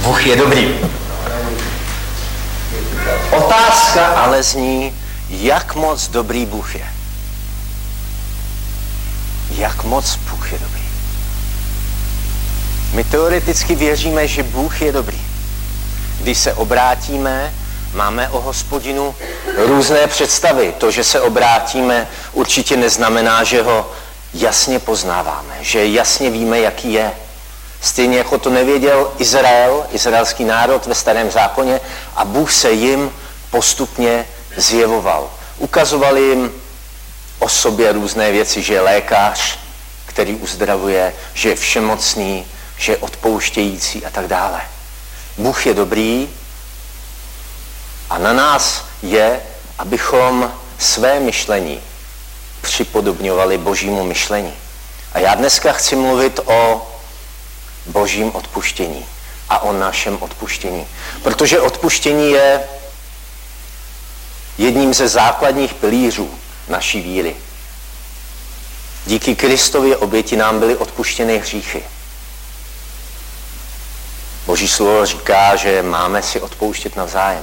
Bůh je dobrý. Otázka ale zní, jak moc dobrý Bůh je. Jak moc Bůh je dobrý. My teoreticky věříme, že Bůh je dobrý. Když se obrátíme, máme o Hospodinu různé představy. To, že se obrátíme, určitě neznamená, že ho jasně poznáváme, že jasně víme, jaký je. Stejně jako to nevěděl Izrael, izraelský národ ve Starém zákoně, a Bůh se jim postupně zjevoval. Ukazoval jim o sobě různé věci, že je lékař, který uzdravuje, že je všemocný, že je odpouštějící a tak dále. Bůh je dobrý a na nás je, abychom své myšlení připodobňovali Božímu myšlení. A já dneska chci mluvit o Božím odpuštění a o našem odpuštění. Protože odpuštění je jedním ze základních pilířů naší víry. Díky Kristově oběti nám byly odpuštěny hříchy. Boží slovo říká, že máme si odpouštět navzájem.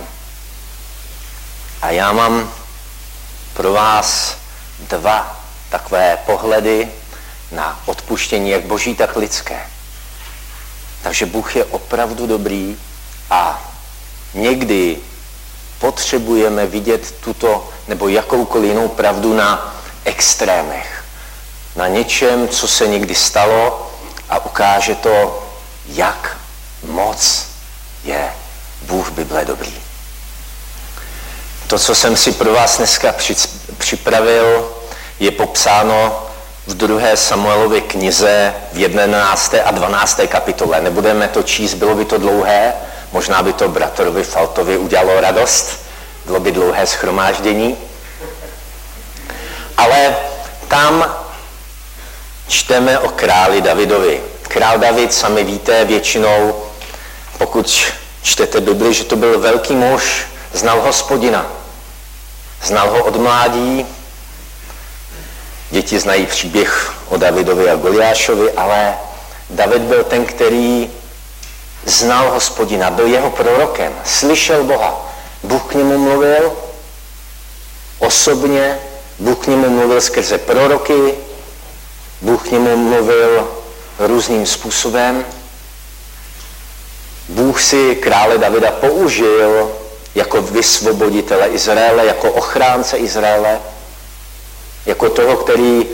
A já mám pro vás dva takové pohledy na odpuštění, jak Boží, tak lidské. Takže Bůh je opravdu dobrý a někdy potřebujeme vidět tuto nebo jakoukoliv jinou pravdu na extrémech. Na něčem, co se někdy stalo a ukáže to, jak moc je Bůh Bible dobrý. To, co jsem si pro vás dneska připravil, je popsáno v 2. Samuelově knize v 11. a 12. kapitole. Nebudeme to číst, bylo by to dlouhé, možná by to bratrovi Faltovi udělalo radost, bylo by dlouhé shromáždění. Ale tam čteme o králi Davidovi. Král David, sami víte, většinou, pokud čtete Bibli, že to byl velký muž, znal Hospodina. Znal ho od mládí. Děti znají příběh o Davidovi a Goliášovi, ale David byl ten, který znal Hospodina, byl jeho prorokem, slyšel Boha. Bůh k němu mluvil osobně, Bůh k němu mluvil skrze proroky, Bůh k němu mluvil různým způsobem. Bůh si krále Davida použil jako vysvoboditele Izraele, jako ochránce Izraele, jako toho, který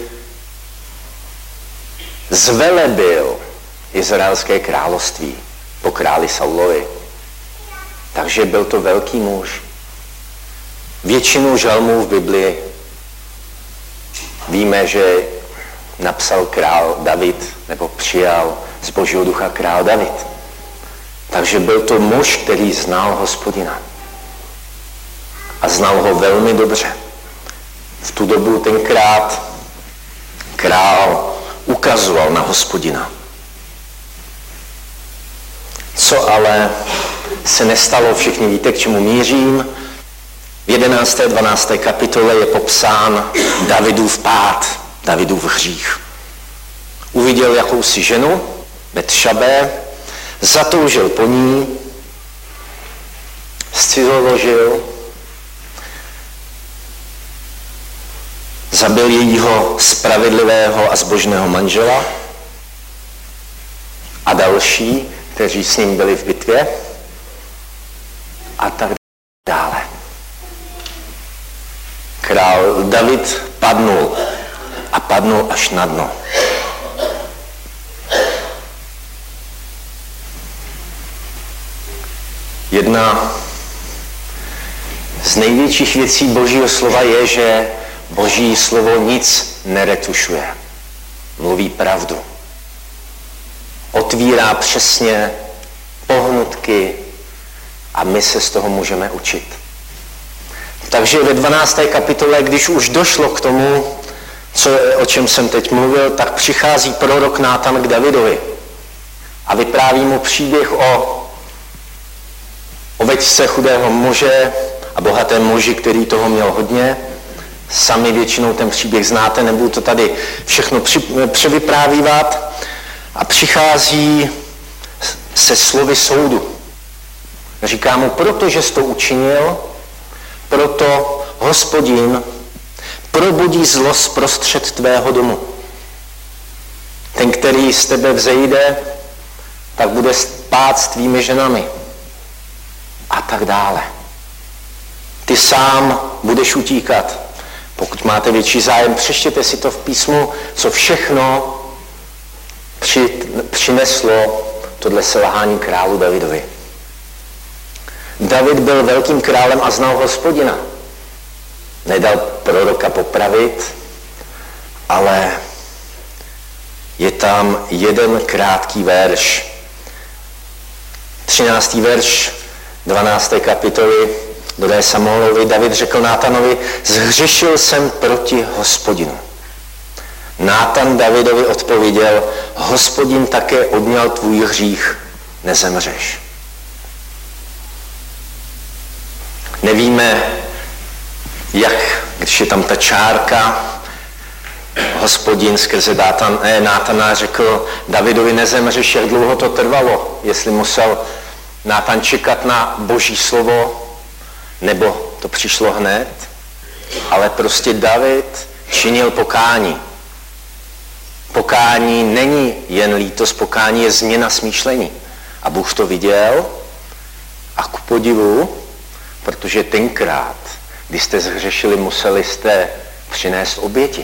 zvelebil izraelské království po králi Saulovi. Takže byl to velký muž. Většinu žalmů v Biblii víme, že napsal král David, nebo přijal z Božího ducha král David. Takže byl to muž, který znal Hospodina. A znal ho velmi dobře. V tu dobu tenkrát král ukazoval na Hospodina. Co ale se nestalo, všichni víte, k čemu mířím. V 11. a 12. kapitole je popsán Davidův pád, Davidův hřích. Uviděl jakousi ženu, Betšabé, zatoužil po ní, zcizoložil, zabil jejího spravedlivého a zbožného manžela a další, kteří s ním byli v bitvě a tak dále. Král David padnul a padnul až na dno. Jedna z největších věcí Božího slova je, že Boží slovo nic neretušuje. Mluví pravdu. Otvírá přesně pohnutky a my se z toho můžeme učit. Takže ve 12. kapitole, když už došlo k tomu, o čem jsem teď mluvil, tak přichází prorok Nátan k Davidovi a vypráví mu příběh o ovečce chudého muže a bohatém muži, který toho měl hodně. Sami většinou ten příběh znáte, nebudu to tady všechno převyprávívat. A přichází se slovy soudu. Říká mu, protože jsi to učinil, proto Hospodin probudí zlo zprostřed tvého domu. Ten, který z tebe vzejde, tak bude spát s tvými ženami. A tak dále. Ty sám budeš utíkat. Pokud máte větší zájem, přečtěte si to v písmu, co všechno přineslo tohle selhání králu Davidovi. David byl velkým králem a znal Hospodina. Nedal proroka popravit, ale je tam jeden krátký verš. 13. verš 12. kapitoly do 2. Samuelovi. David řekl Nátanovi, zhřešil jsem proti Hospodinu. Nátan Davidovi odpověděl, Hospodin také odňal tvůj hřích, nezemřeš. Nevíme, jak, když je tam ta čárka, Hospodin skrze Nátana řekl Davidovi, nezemřeš, jak dlouho to trvalo, jestli musel Nátan čekat na Boží slovo, nebo to přišlo hned, ale prostě David činil pokání. Pokání není jen lítost, pokání je změna smýšlení. A Bůh to viděl a ku podivu, protože tenkrát, když jste zhřešili, museli jste přinést oběti.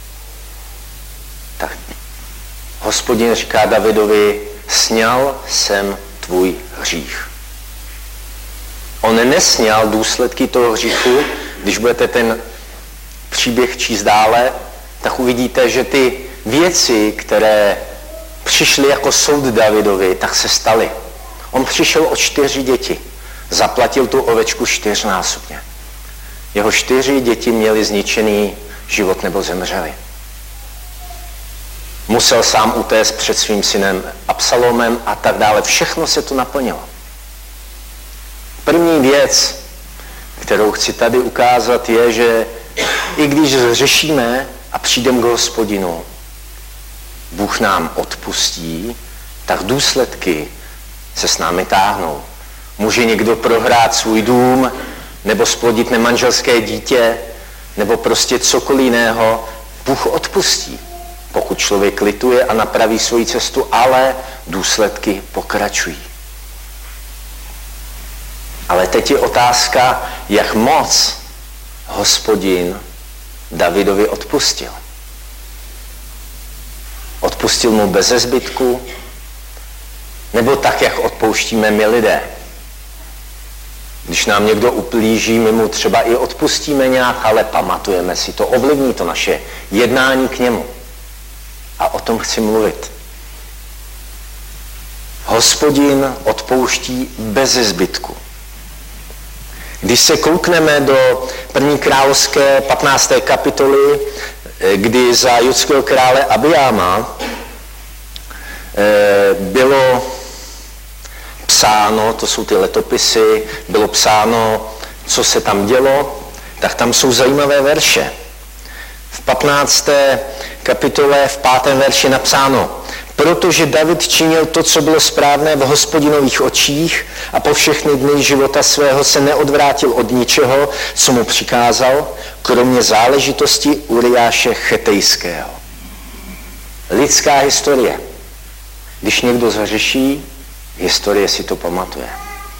Tak Hospodin říká Davidovi, sňal jsem tvůj hřích. On nesňal důsledky toho hříchu. Když budete ten příběh číst dále, tak uvidíte, že ty věci, které přišly jako soud Davidovi, tak se staly. On přišel o 4 děti. Zaplatil tu ovečku 4násobně. Jeho 4 děti měly zničený život nebo zemřeli. Musel sám utéct před svým synem Absalomem a tak dále. Všechno se to naplnilo. První věc, kterou chci tady ukázat, je, že i když řešíme a přijdeme k Hospodinu, Bůh nám odpustí, tak důsledky se s námi táhnou. Může někdo prohrát svůj dům, nebo splodit nemanželské dítě, nebo prostě cokoliv jiného. Bůh odpustí, pokud člověk lituje a napraví svoji cestu, ale důsledky pokračují. Ale teď je otázka, jak moc Hospodin Davidovi odpustil. Odpustil mu beze zbytku, nebo tak, jak odpouštíme my lidé. Když nám někdo ublíží, my mu třeba i odpustíme nějak, ale pamatujeme si to, ovlivní to naše jednání k němu. A o tom chci mluvit. Hospodin odpouští beze zbytku. Když se koukneme do 1. královské 15. kapitoly, kdy za judského krále Abijáma bylo psáno, to jsou ty letopisy, bylo psáno, co se tam dělo, tak tam jsou zajímavé verše. V 15. kapitole v 5. verši napsáno, protože David činil to, co bylo správné v Hospodinových očích a po všechny dny života svého se neodvrátil od ničeho, co mu přikázal, kromě záležitosti Uriáše Chetejského. Lidská historie. Když někdo zhřeší, historie si to pamatuje.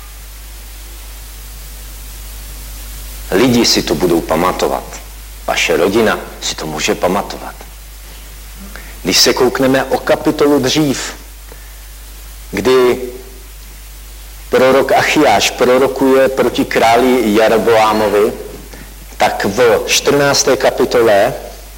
Lidi si to budou pamatovat. Vaše rodina si to může pamatovat. Když se koukneme o kapitolu dřív, kdy prorok Achiáš prorokuje proti králi Jeroboámovi, tak v 14. kapitole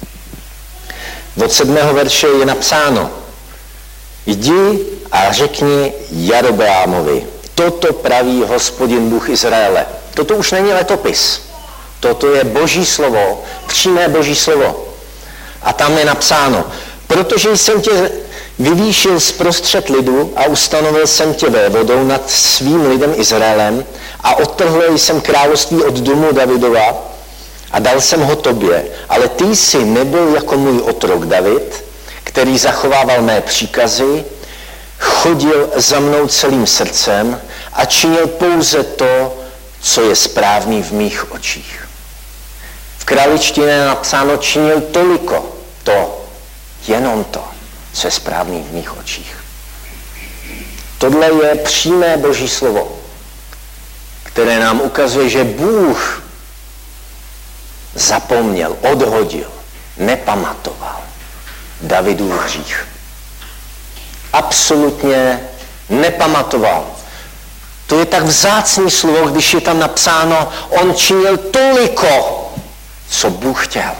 od 7. verše je napsáno: Jdi a řekni Jeroboámovi, toto praví Hospodin Bůh Izraele. Toto už není letopis. Toto je Boží slovo, přímé Boží slovo. A tam je napsáno: protože jsem tě vyvýšil zprostřed lidu a ustanovil jsem tě vévodou nad svým lidem Izraelem a odtrhl jsem království od domu Davidova a dal jsem ho tobě, ale ty jsi nebyl jako můj otrok David, který zachovával mé příkazy, chodil za mnou celým srdcem a činil pouze to, co je správný v mých očích. V králičtině je napsáno, činil toliko to, jenom to, co je správný v mých očích. Tohle je přímé Boží slovo, které nám ukazuje, že Bůh zapomněl, odhodil, nepamatoval Davidův hřích. Absolutně nepamatoval. To je tak vzácný slovo, když je tam napsáno, on činil toliko, co Bůh chtěl.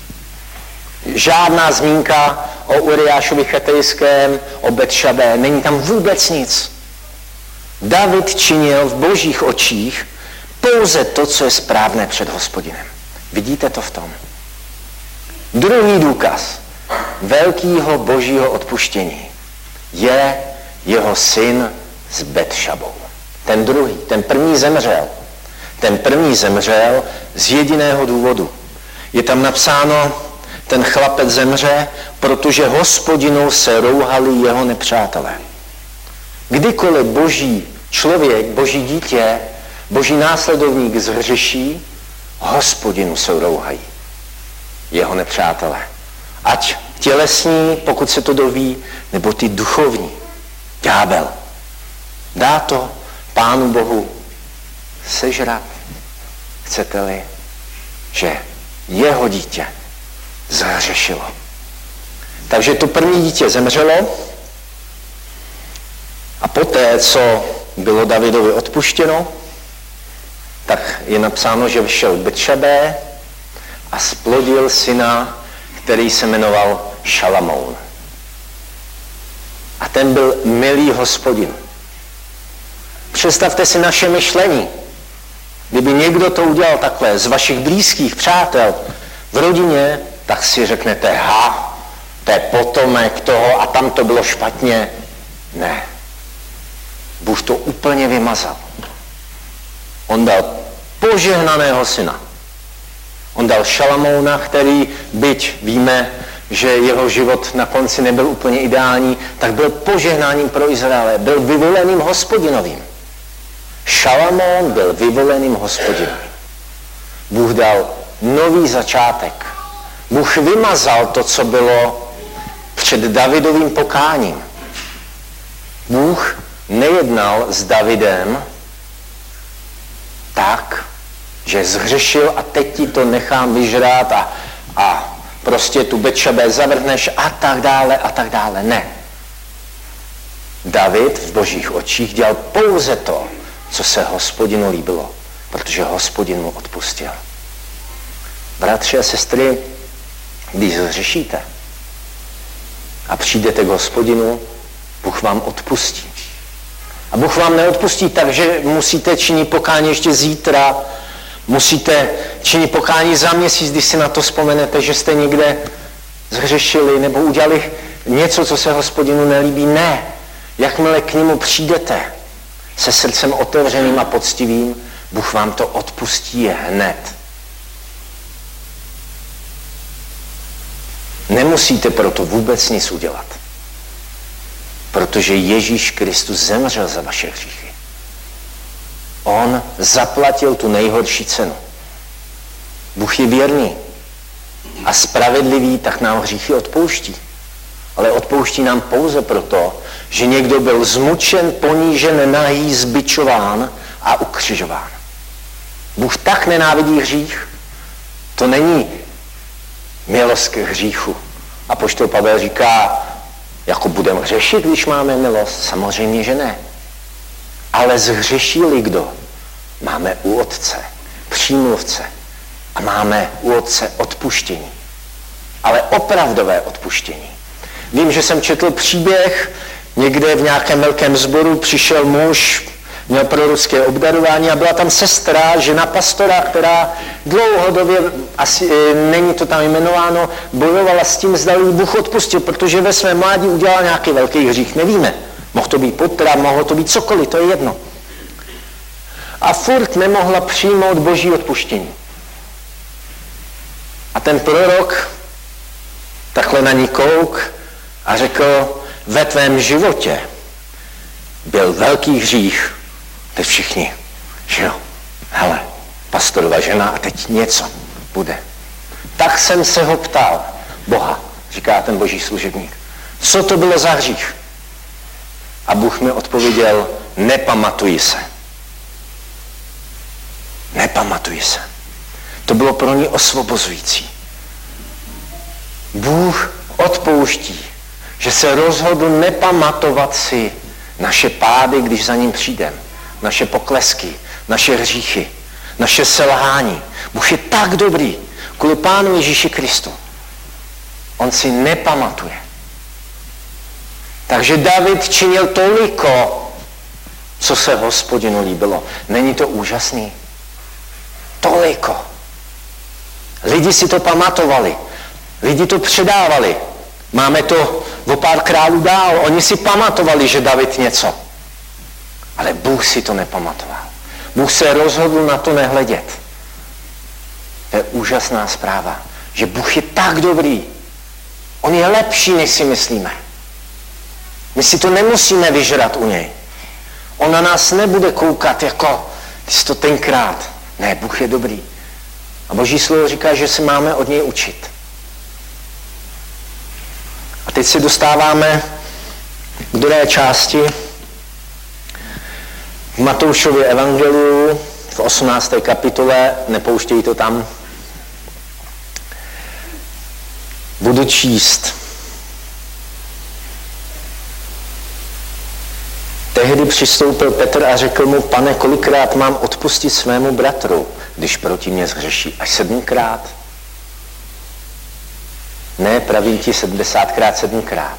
Žádná zmínka o Uriášovi Chetejském, o Betšabé, není tam vůbec nic. David činil v Božích očích pouze to, co je správné před Hospodinem. Vidíte to v tom? Druhý důkaz velkého Božího odpuštění je jeho syn s Betšabou. Ten druhý, ten první zemřel. Ten první zemřel z jediného důvodu. Je tam napsáno, ten chlapec zemře, protože Hospodinu se rouhali jeho nepřátelé. Kdykoliv Boží člověk, Boží dítě, Boží následovník zhřeší, Hospodinu se rouhají jeho nepřátelé. Ať tělesní, pokud se to doví, nebo ty duchovní. Ďábel. Dá to Pánu Bohu sežrat, chcete-li, že jeho dítě zhřešilo. Takže to první dítě zemřelo a poté, co bylo Davidovi odpuštěno, tak je napsáno, že vyšel k Betšabé a splodil syna, který se jmenoval Šalamoun. A ten byl milý Hospodin. Představte si naše myšlení. Kdyby někdo to udělal takhle z vašich blízkých přátel v rodině, tak si řeknete, to je potomek toho a tam to bylo špatně. Ne. Bůh to úplně vymazal. On dal požehnaného syna. On dal Šalamouna, který, byť víme, že jeho život na konci nebyl úplně ideální, tak byl požehnáním pro Izraele, byl vyvoleným Hospodinovým. Šalamoun byl vyvoleným Hospodinovým. Bůh dal nový začátek. Bůh vymazal to, co bylo před Davidovým pokáním. Bůh nejednal s Davidem tak, že zhřešil a teď ti to nechám vyžrát a prostě tu Betšabé zavrhneš a tak dále. Ne. David v Božích očích dělal pouze to, co se Hospodinu líbilo, protože Hospodin mu odpustil. Bratři a sestry, když zhřešíte a přijdete k Hospodinu, Bůh vám odpustí. A Bůh vám neodpustí tak, že musíte činit pokání ještě zítra, musíte činit pokání za měsíc, když si na to vzpomenete, že jste někde zhřešili nebo udělali něco, co se Hospodinu nelíbí. Ne. Jakmile k němu přijdete se srdcem otevřeným a poctivým, Bůh vám to odpustí hned. Nemusíte proto vůbec nic udělat, protože Ježíš Kristus zemřel za vaše hříchy. On zaplatil tu nejhorší cenu. Bůh je věrný a spravedlivý, tak nám hříchy odpouští. Ale odpouští nám pouze proto, že někdo byl zmučen, ponížen, nahý, zbičován a ukřižován. Bůh tak nenávidí hřích, to není milost k hříchu. Apoštol Pavel říká, jako budeme hřešit, když máme milost? Samozřejmě, že ne. Ale zhřešil-li kdo? Máme u Otce přímluvce a máme u Otce odpuštění. Ale opravdové odpuštění. Vím, že jsem četl příběh, někde v nějakém velkém sboru přišel muž, měl prorocké obdarování a byla tam sestra, žena pastora, která dlouhodobě, asi není to tam jmenováno, bojovala s tím, zda jí Bůh odpustil, protože ve svém mládí udělal nějaký velký hřích, nevíme. Mohl to být potrap, mohlo to být cokoliv, to je jedno. A furt nemohla přijmout Boží odpuštění. A ten prorok takhle na ní kouk a řekl, ve tvém životě byl velký hřích. Teď všichni, že jo, hele, pastorova žena a teď něco bude. Tak jsem se ho ptal, Boha, říká ten boží služebník, co to bylo za hřích? A Bůh mi odpověděl, nepamatuji se. Nepamatuji se. To bylo pro ní osvobozující. Bůh odpouští, že se rozhodl nepamatovat si naše pády, když za ním přijdeme, naše poklesky, naše hříchy, naše selhání. Bůh je tak dobrý kvůli Pánu Ježíši Kristu. On si nepamatuje. Takže David činil toliko, co se Hospodinu líbilo. Není to úžasný? Toliko. Lidi si to pamatovali. Lidi to předávali. Máme to o pár králů dál. Oni si pamatovali, že David něco. Ale Bůh si to nepamatoval. Bůh se rozhodl na to nehledět. To je úžasná zpráva, že Bůh je tak dobrý. On je lepší, než si myslíme. My si to nemusíme vyžrat u něj. On na nás nebude koukat jako, ty jsi to tenkrát. Ne, Bůh je dobrý. A Boží slovo říká, že se máme od něj učit. A teď se dostáváme k druhé části v Matoušově evangeliu v 18. kapitole, nepouštějí to tam. Budu číst. Tehdy přistoupil Petr a řekl mu, Pane, kolikrát mám odpustit svému bratru, když proti mě zhřeší? Až 7krát? Ne, pravím ti 70krát, 7krát.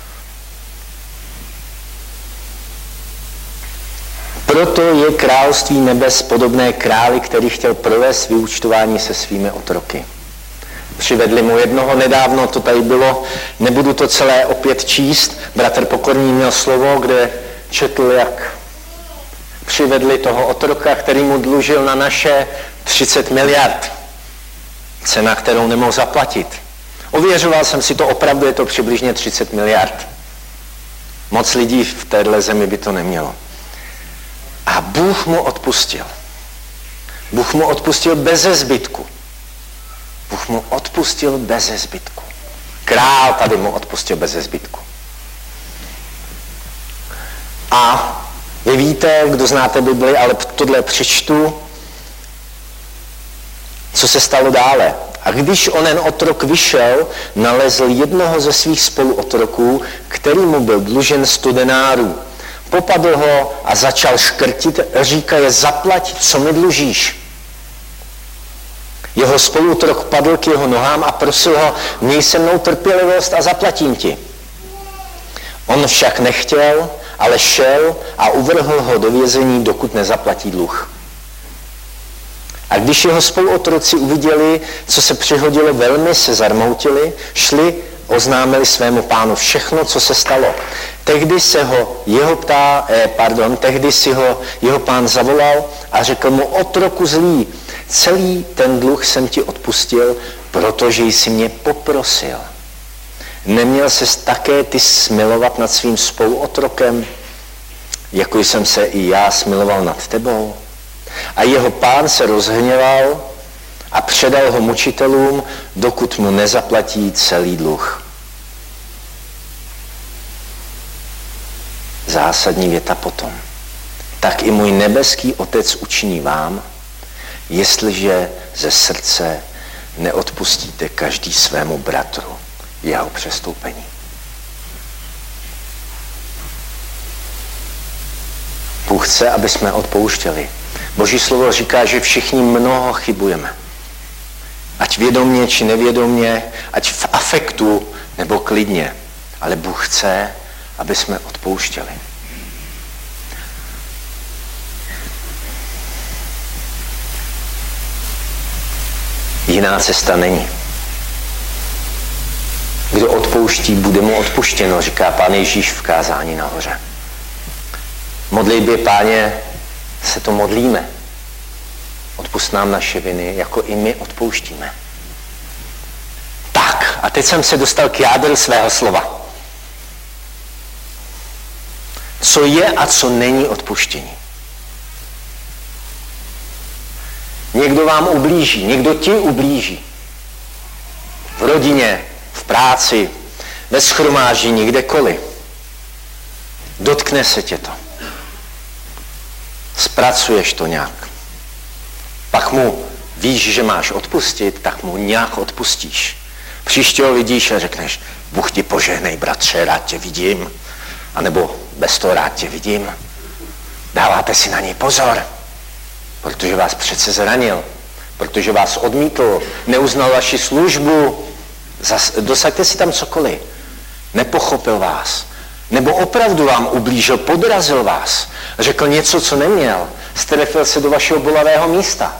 Proto je království nebes podobné králi, který chtěl provést vyúčtování se svými otroky. Přivedli mu jednoho nedávno, to tady bylo, nebudu to celé opět číst, bratr Pokorný měl slovo, kde četl, jak přivedli toho otroka, který mu dlužil na naše 30 miliard. Cena, kterou nemohl zaplatit. Ověřoval jsem si to, opravdu je to přibližně 30 miliard. Moc lidí v téhle zemi by to nemělo. A Bůh mu odpustil. Bůh mu odpustil beze zbytku. Bůh mu odpustil beze zbytku. Král tady mu odpustil beze zbytku. A vy víte, kdo znáte Bibli, ale tohle přečtu, co se stalo dále. A když onen otrok vyšel, nalezl jednoho ze svých spoluotroků, který mu byl dlužen 100 denárů. Popadl ho a začal škrtit, říkaje, zaplať, co mi dlužíš. Jeho spoluotrok padl k jeho nohám a prosil ho, měj se mnou trpělivost a zaplatím ti. On však nechtěl, ale šel a uvrhl ho do vězení, dokud nezaplatí dluh. A když jeho spoluotroci uviděli, co se přihodilo, velmi se zarmoutili, šli, oznámili svému pánu všechno, co se stalo. Tehdy si ho jeho pán zavolal a řekl mu, otroku zlý, celý ten dluh jsem ti odpustil, protože jsi mě poprosil. Neměl ses také ty smilovat nad svým spoluotrokem, jako jsem se i já smiloval nad tebou? A jeho pán se rozhněval a předal ho mučitelům, dokud mu nezaplatí celý dluh. Zásadní věta potom. Tak i můj nebeský Otec učiní vám, jestliže ze srdce neodpustíte každý svému bratru jeho přestoupení. Bůh chce, aby jsme odpouštěli. Boží slovo říká, že všichni mnoho chybujeme. Ať vědomně, či nevědomně, ať v afektu, nebo klidně. Ale Bůh chce, aby jsme odpouštěli. Jiná cesta není. Kdo odpouští, bude mu odpuštěno, říká Pán Ježíš v kázání nahoře. Modlitbě, Páně, se to modlíme. Odpusť nám naše viny, jako i my odpouštíme. Tak, a teď jsem se dostal k jádru svého slova. co je a co není odpuštění. Někdo vám ublíží, někdo ti ublíží. V rodině, v práci, ve shromáždění, kdekoliv. Dotkne se tě to. Zpracuješ to nějak. Pak mu víš, že máš odpustit, tak mu nějak odpustíš. Příště ho vidíš a řekneš, Bůh ti požehnej, bratře, rád tě vidím. A nebo bez toho rád tě vidím. Dáváte si na něj pozor, protože vás přece zranil, protože vás odmítl, neuznal vaši službu, dosaďte si tam cokoliv. Nepochopil vás, nebo opravdu vám ublížil, podrazil vás, řekl něco, co neměl, strefil se do vašeho bolavého místa.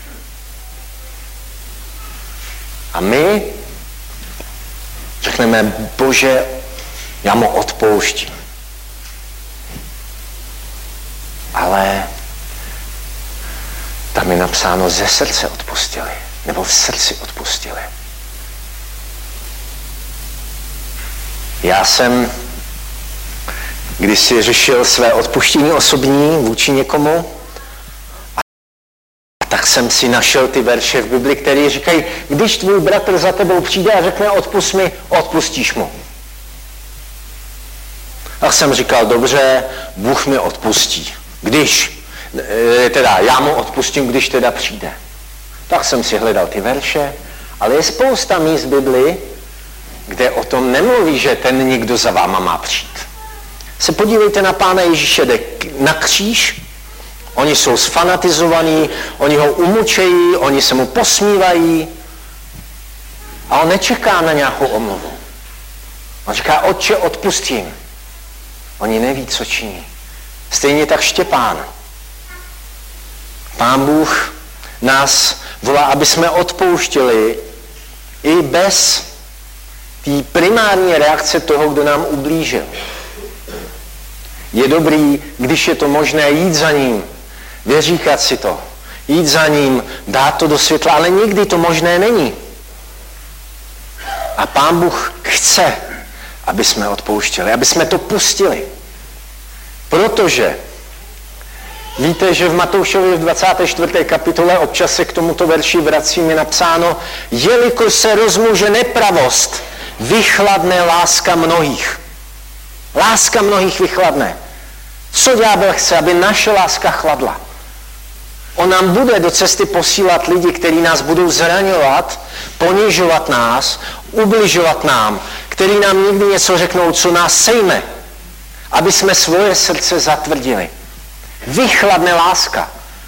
A my řekneme, Bože, já mu odpouštím. Ale tam je napsáno, ze srdce odpustili, nebo v srdci odpustili. Já jsem kdysi řešil své odpuštění osobní vůči někomu a tak jsem si našel ty verše v Bibli, které říkají, když tvůj bratr za tebou přijde a řekne odpusť mi, odpustíš mu. A jsem říkal, dobře, Bůh mi odpustí. Já mu odpustím, když teda přijde. Tak jsem si hledal ty verše, ale je spousta míst v Bibli, kde o tom nemluví, že ten někdo za váma má přijít. Se podívejte na Pána Ježíše, jde na kříž, oni jsou sfanatizovaní, oni ho umučejí, oni se mu posmívají a on nečeká na nějakou omluvu. On říká, Otče, odpustím. Oni neví, co činí. Stejně tak Štěpán. Pán Bůh nás volá, aby jsme odpouštěli i bez té primární reakce toho, kdo nám ublížil. Je dobrý, když je to možné, jít za ním, vyříkat si to, jít za ním, dát to do světla, ale nikdy to možné není. A Pán Bůh chce, aby jsme odpouštěli, aby jsme to pustili. Protože víte, že v Matoušově v 24. kapitole občas se k tomuto verši vracím, je napsáno, jelikož se rozmůže nepravost, vychladne láska mnohých. Láska mnohých vychladne. Co ďábel chce? Aby naše láska chladla. On nám bude do cesty posílat lidi, kteří nás budou zraňovat, ponižovat nás, ubližovat nám, kteří nám někdy něco řeknou, co nás sejme, aby jsme svoje srdce zatvrdili. Vychladne láska.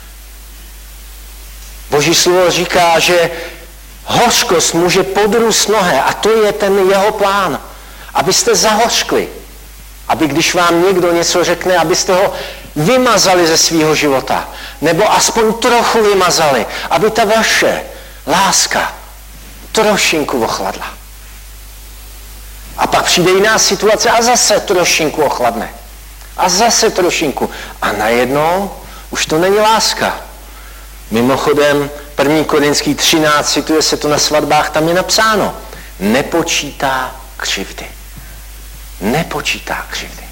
Boží slovo říká, že hořkost může podrůst mnohé a to je ten jeho plán. Abyste zahořkli. Aby když vám někdo něco řekne, abyste ho vymazali ze svého života. Nebo aspoň trochu vymazali. Aby ta vaše láska trošinku ochladla. A pak přijde jiná situace a zase trošinku ochladne. A zase trošinku. A najednou už to není láska. Mimochodem 1. Korinský 13, cituje se to na svatbách, tam je napsáno. Nepočítá křivdy. Nepočítá křivdy.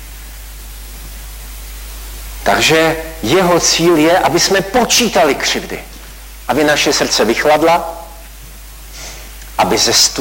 Takže jeho cíl je, aby jsme počítali křivdy. Aby naše srdce vychladla, aby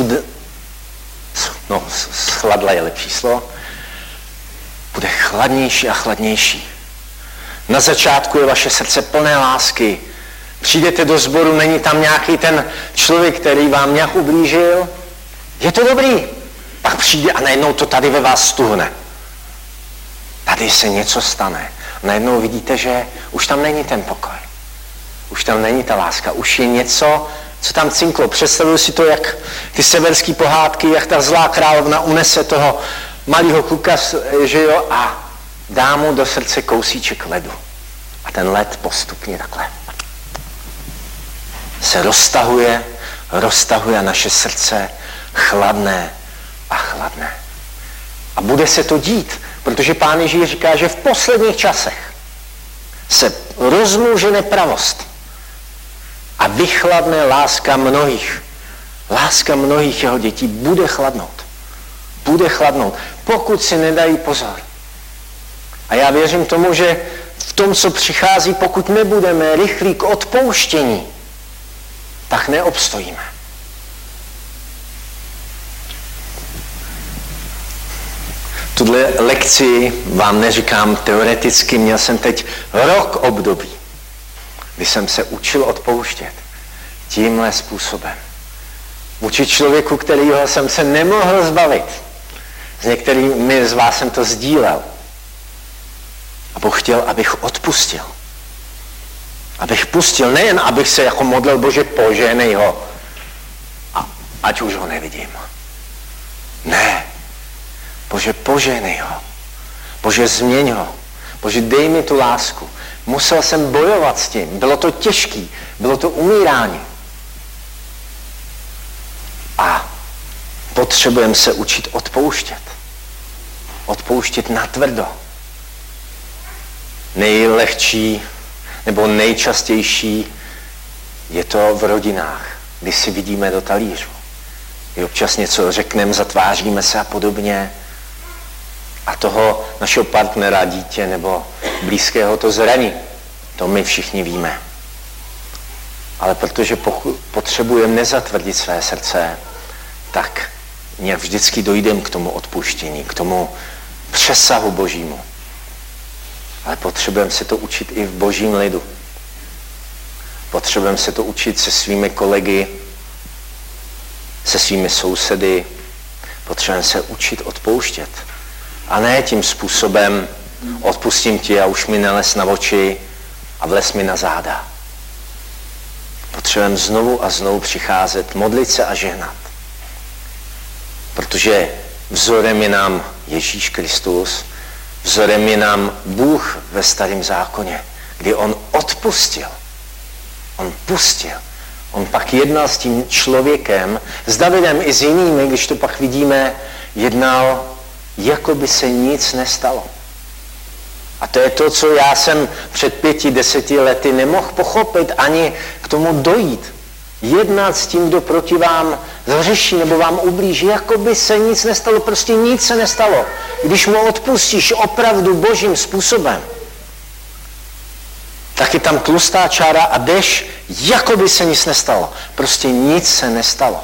schladla je lepší slovo, bude chladnější a chladnější. Na začátku je vaše srdce plné lásky. Přijdete do sboru, není tam nějaký ten člověk, který vám nějak ublížil. Je to dobrý. Pak přijde a najednou to tady ve vás stuhne. Tady se něco stane. Najednou vidíte, že už tam není ten pokoj. Už tam není ta láska. Už je něco, co tam cinklo. Představuju si to, jak ty severské pohádky, jak ta zlá královna unese toho malého kluka, že jo, a dá mu do srdce kousíček ledu. A ten led postupně takhle se roztahuje a naše srdce chladné a chladné. A bude se to dít, protože Pán Ježíš říká, že v posledních časech se rozmůže nepravost a vychladne láska mnohých. Láska mnohých jeho dětí bude chladnout. Bude chladnout, pokud si nedají pozor. A já věřím tomu, že v tom, co přichází, pokud nebudeme rychlí k odpouštění, tak neobstojíme. Tuhle lekci vám neříkám teoreticky, měl jsem teď rok období, kdy jsem se učil odpouštět tímhle způsobem. Vůči člověku, kterýho jsem se nemohl zbavit. S některými z vás jsem to sdílel. A Bůh chtěl, abych odpustil. Abych pustil, nejen abych se jako modlil, Bože, poženej ho, a ať už ho nevidím. Ne. Bože, poženej ho. Bože, změň ho. Bože, dej mi tu lásku. Musel jsem bojovat s tím. Bylo to těžké. Bylo to umírání. A potřebujeme se učit odpouštět. Odpouštět natvrdo. Nejlehčí nebo nejčastější je to v rodinách, kdy si vidíme do talířu. Kdy občas něco řekneme, zatváříme se a podobně. A toho našeho partnera, dítě nebo blízkého to zraní. To my všichni víme. Ale protože potřebujeme nezatvrdit své srdce, tak nějak vždycky dojdeme k tomu odpuštění, k tomu přesahu Božímu. Ale potřebujeme se to učit i v Božím lidu. Potřebujeme se to učit se svými kolegy, se svými sousedy. Potřebujeme se učit odpouštět. A ne tím způsobem, odpustím ti a už mi nelez na oči a vlez mi na záda. Potřebujeme znovu a znovu přicházet, modlit se a žehnat. Protože vzorem je nám Ježíš Kristus, vzorem je nám Bůh ve Starém zákoně, kdy on odpustil. On pustil. On pak jednal s tím člověkem, s Davidem i s jinými, když to pak vidíme, jednal, jako by se nic nestalo. A to je to, co já jsem před 5-10 lety nemohl pochopit, ani k tomu dojít. Jednat s tím, kdo proti vám zřeší nebo vám ublíží, jako by se nic nestalo, prostě nic se nestalo. Když mu odpustíš opravdu Božím způsobem, tak je tam tlustá čára a jdeš, jako by se nic nestalo. Prostě nic se nestalo.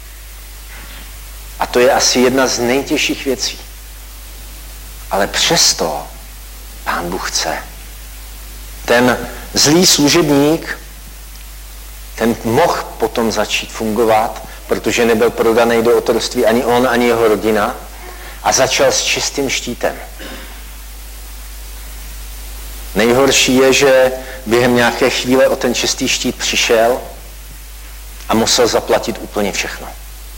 A to je asi jedna z nejtěžších věcí. Ale přesto Pán Bůh chce. Ten zlý služebník, ten mohl potom začít fungovat, protože nebyl prodaný do otroctví ani on, ani jeho rodina, a začal s čistým štítem. Nejhorší je, že během nějaké chvíle o ten čistý štít přišel a musel zaplatit úplně všechno.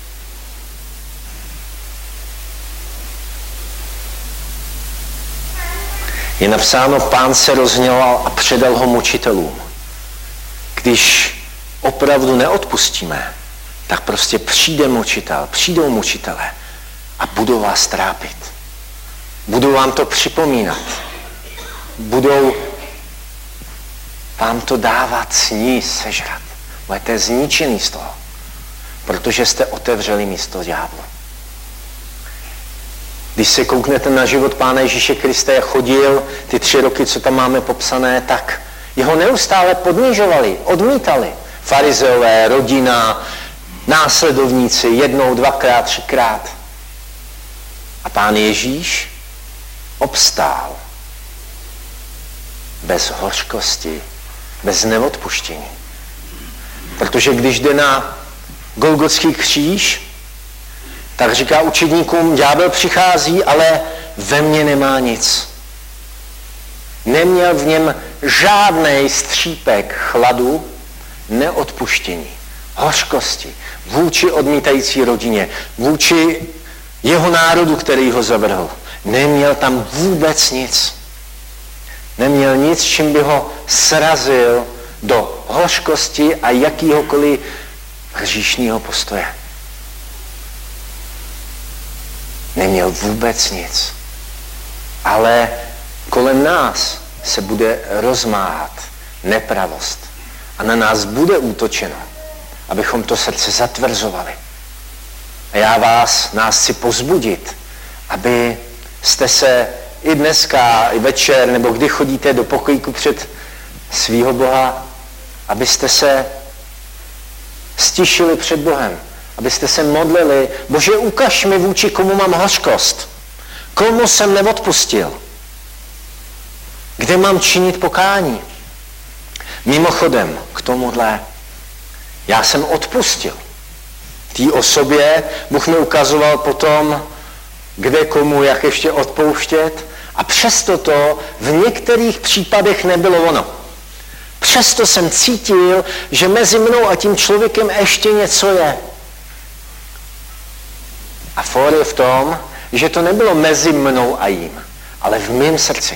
Je napsáno, Pán se rozhněval a předal ho mučitelům. Když opravdu neodpustíme, tak prostě přijde mučitel, přijdou mučitelé a budou vás trápit. Budou vám to připomínat. Budou vám to dávat sní sežrat. Budete zničený z toho, protože jste otevřeli místo ďáblu. Když se kouknete na život Pána Ježíše Krista, jak chodil ty 3 roky, co tam máme popsané, tak jeho neustále podnižovali, odmítali. Farizeové, rodina, následovníci, 1, 2krát, 3krát. A Pán Ježíš obstál bez hořkosti, bez neodpuštění. Protože když jde na Golgotský kříž, tak říká učedníkům, ďábel přichází, ale ve mně nemá nic. Neměl v něm žádnej střípek chladu, neodpuštění, hořkosti, vůči odmítající rodině, vůči jeho národu, který ho zavrhl. Neměl tam vůbec nic. Neměl nic, čím by ho srazil do hořkosti a jakýhokoliv hříšního postoje. Neměl vůbec nic. Ale kolem nás se bude rozmáhat nepravost a na nás bude útočeno, abychom to srdce zatvrzovali. A já nás chci pozbudit, aby jste se i dneska, i večer, nebo kdy chodíte do pokojíku před svýho Boha, abyste se stišili před Bohem, abyste se modlili, Bože, ukaž mi, vůči komu mám hořkost, komu jsem neodpustil, kde mám činit pokání. Mimochodem, k tomuhle, já jsem odpustil. Té osobě Bůh mi ukazoval potom, kde komu, jak ještě odpouštět, a přesto to v některých případech nebylo ono. Přesto jsem cítil, že mezi mnou a tím člověkem ještě něco je. A fór je v tom, že to nebylo mezi mnou a jím, ale v mém srdci.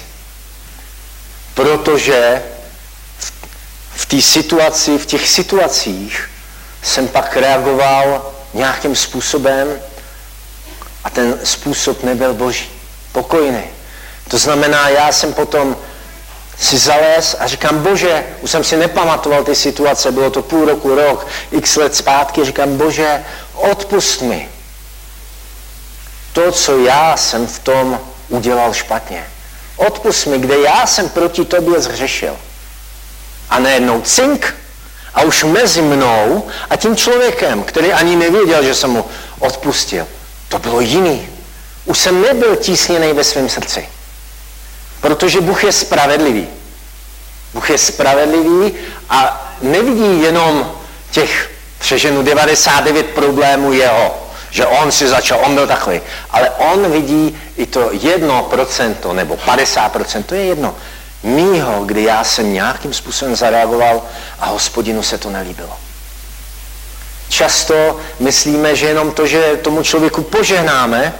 Protože v té situaci, v těch situacích jsem pak reagoval nějakým způsobem a ten způsob nebyl boží, pokojný. To znamená, já jsem potom si zalez a říkám, Bože, už jsem si nepamatoval ty situace, bylo to půl roku, rok, x let zpátky, říkám, Bože, odpust mi to, co já jsem v tom udělal špatně. Odpust mi, kde já jsem proti tobě zhřešil. A najednou cink a už mezi mnou a tím člověkem, který ani nevěděl, že jsem mu odpustil, to bylo jiný. Už jsem nebyl tísněný ve svém srdci. Protože Bůh je spravedlivý. Bůh je spravedlivý a nevidí jenom těch, přeženu 99 problémů jeho, že on si začal, on byl takový, ale on vidí i to 1% nebo 50%, to je jedno, mýho, kdy já jsem nějakým způsobem zareagoval a Hospodinu se to nelíbilo. Často myslíme, že jenom to, že tomu člověku požehnáme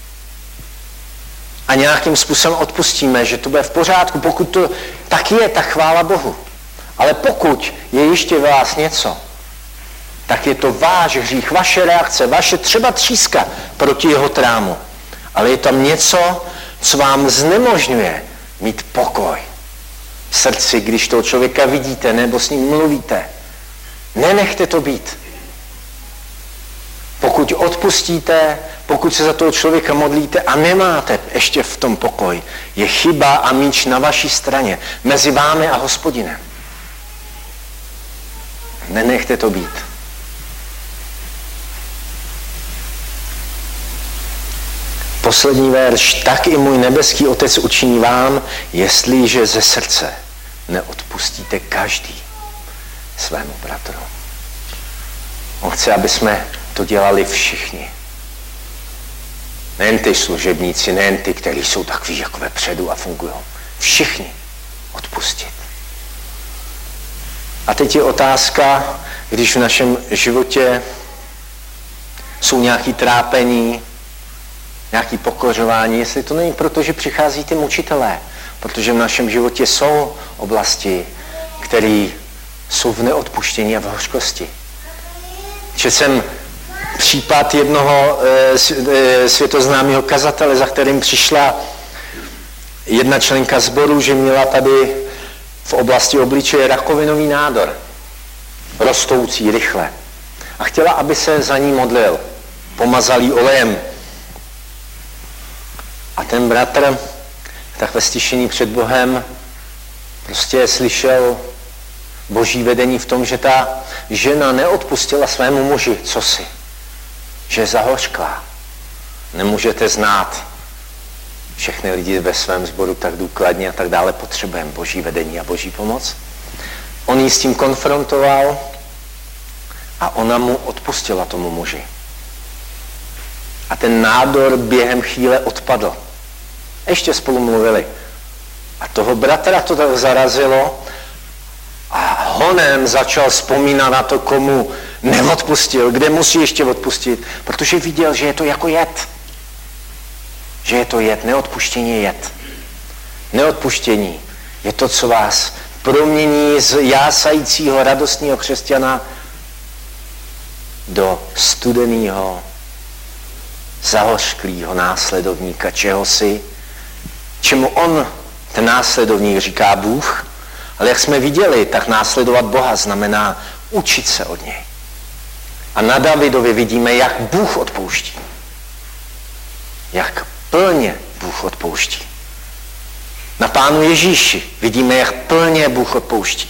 a nějakým způsobem odpustíme, že to bude v pořádku, pokud to tak je, tak chvála Bohu. Ale pokud je ještě ve vás něco, tak je to váš hřích, vaše reakce, vaše třeba tříska proti jeho trámu. Ale je tam něco, co vám znemožňuje mít pokoj v srdci, když toho člověka vidíte nebo s ním mluvíte. Nenechte to být. Pokud odpustíte, pokud se za toho člověka modlíte a nemáte ještě v tom pokoj, je chyba a míč na vaší straně, mezi vámi a Hospodinem. Nenechte to být. Poslední verš. Tak i můj nebeský Otec učiní vám, jestliže ze srdce neodpustíte každý svému bratru. On chce, aby jsme to dělali všichni. Nejen ty služebníci, nejen ty, kteří jsou takový jako vepředu a fungují. Všichni odpustit. A teď je otázka, když v našem životě jsou nějaké trápení, nějaké pokořování, jestli to není proto, že přichází ty mučitelé, protože v našem životě jsou oblasti, které jsou v neodpuštění a v hořkosti. Četl jsem případ jednoho světoznámého kazatele, za kterým přišla jedna členka sboru, že měla tady v oblasti obličeje rakovinový nádor, rostoucí rychle. A chtěla, aby se za ní modlil. Pomazal jí olejem. A ten bratr, tak ve stišení před Bohem, prostě slyšel boží vedení v tom, že ta žena neodpustila svému muži cosi. Že je zahořklá. Nemůžete znát všechny lidi ve svém sboru tak důkladně a tak dále. Potřebujeme boží vedení a boží pomoc. On ji s tím konfrontoval a ona mu odpustila tomu muži. A ten nádor během chvíle odpadl. Ještě spolu mluvili. A toho bratra to tak zarazilo a honem začal vzpomínat na to, komu neodpustil, kde musí ještě odpustit, protože viděl, že je to jako jed. Že je to jed, neodpuštění je jed. Neodpuštění je to, co vás promění z jásajícího, radostného křesťana do studeného, zahořklého následovníka čehosi, čemu on, ten následovník, říká Bůh, ale jak jsme viděli, tak následovat Boha znamená učit se od něj. A na Davidovi vidíme, jak Bůh odpouští. Jak plně Bůh odpouští. Na Pánu Ježíši vidíme, jak plně Bůh odpouští.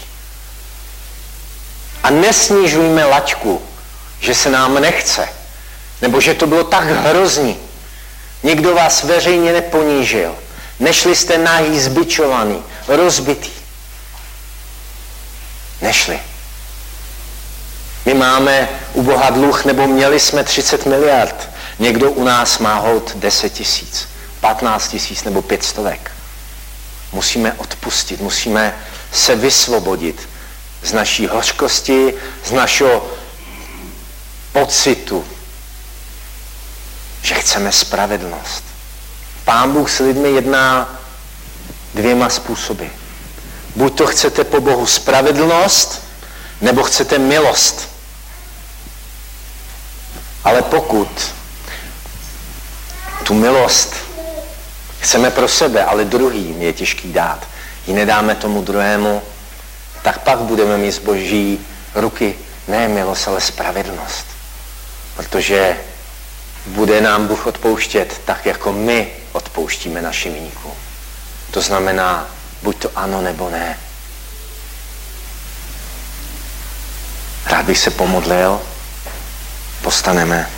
A nesnižujme laťku, že se nám nechce, nebo že to bylo tak hrozný. Nikdo vás veřejně neponížil. Nešli jste nahý, zbičovaný, rozbitý. Nešli. My máme u Boha dluh, nebo měli jsme 30 miliard. Někdo u nás má holt 10 000, 15 000 nebo 500. Musíme odpustit, musíme se vysvobodit z naší hořkosti, z našeho pocitu, že chceme spravedlnost. Pán Bůh s lidmi jedná dvěma způsoby. Buď to chcete po Bohu spravedlnost, nebo chcete milost. Ale pokud tu milost chceme pro sebe, ale druhým je těžký dát, ji nedáme tomu druhému, tak pak budeme mít z Boží ruky ne milost, ale spravedlnost. Protože bude nám Bůh odpouštět tak, jako my odpouštíme našim viníkům. To znamená, buď to ano, nebo ne. Rád bych se pomodlil. Postaneme.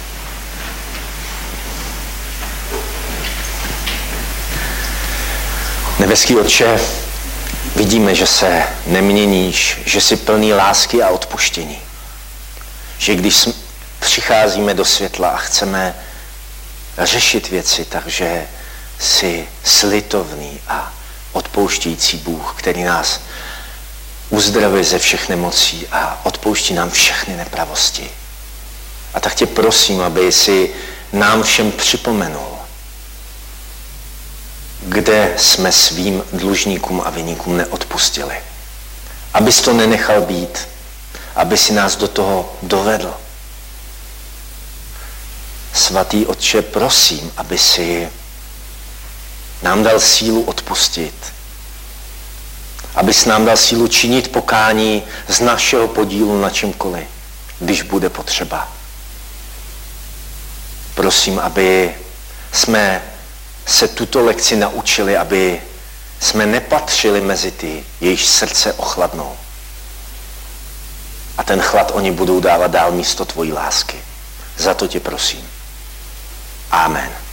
Nebeský Otče, vidíme, že se neměníš, že jsi plný lásky a odpuštění. Že když přicházíme do světla a chceme řešit věci, takže jsi slitovný a odpouštějící Bůh, který nás uzdravuje ze všech nemocí a odpouští nám všechny nepravosti. A tak tě prosím, aby si nám všem připomenul, kde jsme svým dlužníkům a viníkům neodpustili. Abys to nenechal být, aby si nás do toho dovedl. Svatý Otče, prosím, aby si nám dal sílu odpustit. Abys nám dal sílu činit pokání z našeho podílu na čemkoliv, když bude potřeba. Prosím, aby jsme se tuto lekci naučili, aby jsme nepatřili mezi ty, jejichž srdce ochladnou. A ten chlad oni budou dávat dál místo tvojí lásky. Za to tě prosím. Amen.